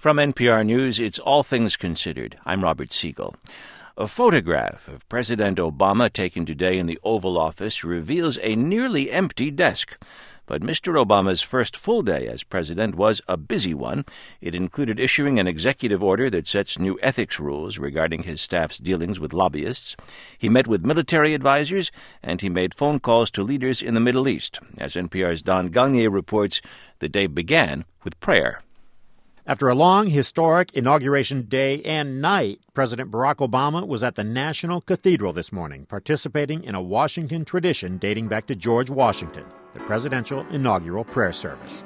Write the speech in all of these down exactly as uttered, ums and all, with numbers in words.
From N P R News, it's All Things Considered. I'm Robert Siegel. A photograph of President Obama taken today in the Oval Office reveals a nearly empty desk. But Mister Obama's first full day as president was a busy one. It included issuing an executive order that sets new ethics rules regarding his staff's dealings with lobbyists. He met with military advisers, and he made phone calls to leaders in the Middle East. As N P R's Don Gagné reports, the day began with prayer. After a long, historic inauguration day and night, President Barack Obama was at the National Cathedral this morning, participating in a Washington tradition dating back to George Washington, the presidential inaugural prayer service.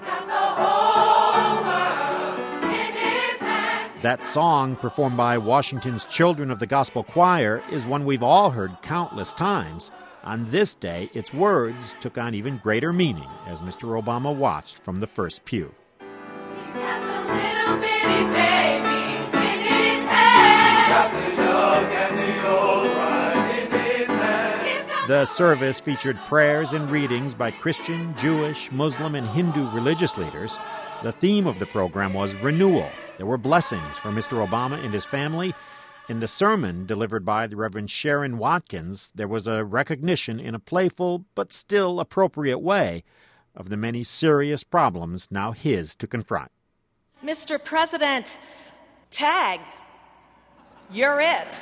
That song, performed by Washington's Children of the Gospel Choir, is one we've all heard countless times. On this day, its words took on even greater meaning as Mister Obama watched from the first pew. The service featured prayers and readings by Christian, Jewish, Muslim, and Hindu religious leaders. The theme of the program was renewal. There were blessings for Mister Obama and his family. In the sermon delivered by the Reverend Sharon Watkins, there was a recognition in a playful but still appropriate way of the many serious problems now his to confront. Mister President, tag, you're it.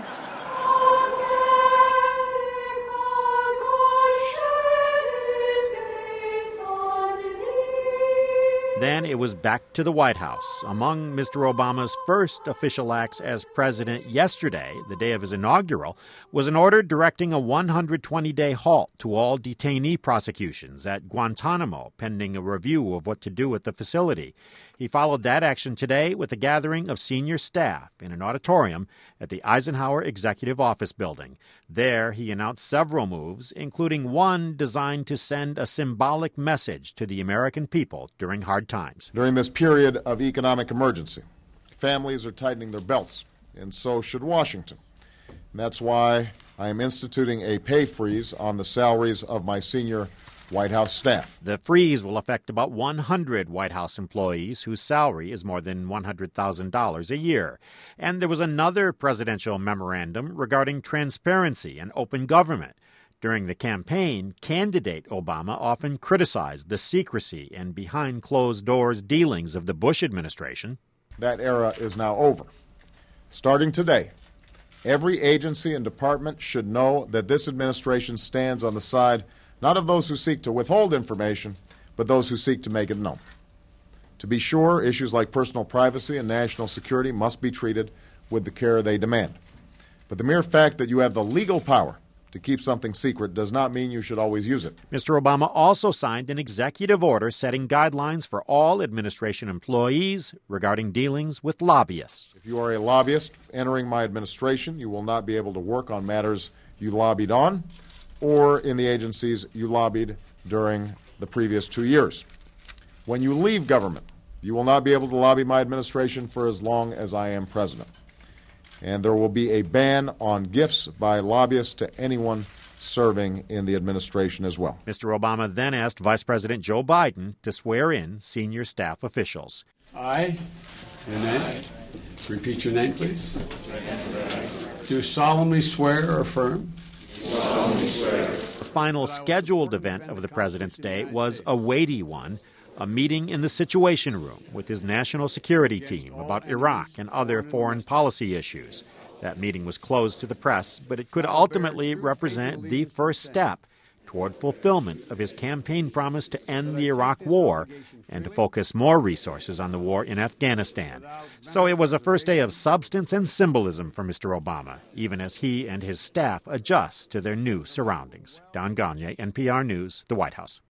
Then it was back to the White House. Among Mister Obama's first official acts as president yesterday, the day of his inaugural, was an order directing a one hundred twenty day halt to all detainee prosecutions at Guantanamo, pending a review of what to do at the facility. He followed that action today with a gathering of senior staff in an auditorium at the Eisenhower Executive Office Building. There, he announced several moves, including one designed to send a symbolic message to the American people during hard times. During this period of economic emergency, families are tightening their belts, and so should Washington. And that's why I am instituting a pay freeze on the salaries of my senior White House staff. The freeze will affect about one hundred White House employees whose salary is more than one hundred thousand dollars a year. And there was another presidential memorandum regarding transparency and open government. During the campaign, candidate Obama often criticized the secrecy and behind-closed-doors dealings of the Bush administration. That era is now over. Starting today, every agency and department should know that this administration stands on the side not of those who seek to withhold information, but those who seek to make it known. To be sure, issues like personal privacy and national security must be treated with the care they demand. But the mere fact that you have the legal power to keep something secret does not mean you should always use it. Mister Obama also signed an executive order setting guidelines for all administration employees regarding dealings with lobbyists. If you are a lobbyist entering my administration, you will not be able to work on matters you lobbied on or in the agencies you lobbied during the previous two years. When you leave government, you will not be able to lobby my administration for as long as I am president. And there will be a ban on gifts by lobbyists to anyone serving in the administration as well. Mister Obama then asked Vice President Joe Biden to swear in senior staff officials. I, your name, repeat your name, please. Do solemnly swear or affirm. The final scheduled event of the President's Day was a weighty one, a meeting in the Situation Room with his national security team about Iraq and other foreign policy issues. That meeting was closed to the press, but it could ultimately represent the first step toward fulfillment of his campaign promise to end the Iraq War and to focus more resources on the war in Afghanistan. So it was a first day of substance and symbolism for Mister Obama, even as he and his staff adjust to their new surroundings. Don Gagné, N P R News, the White House.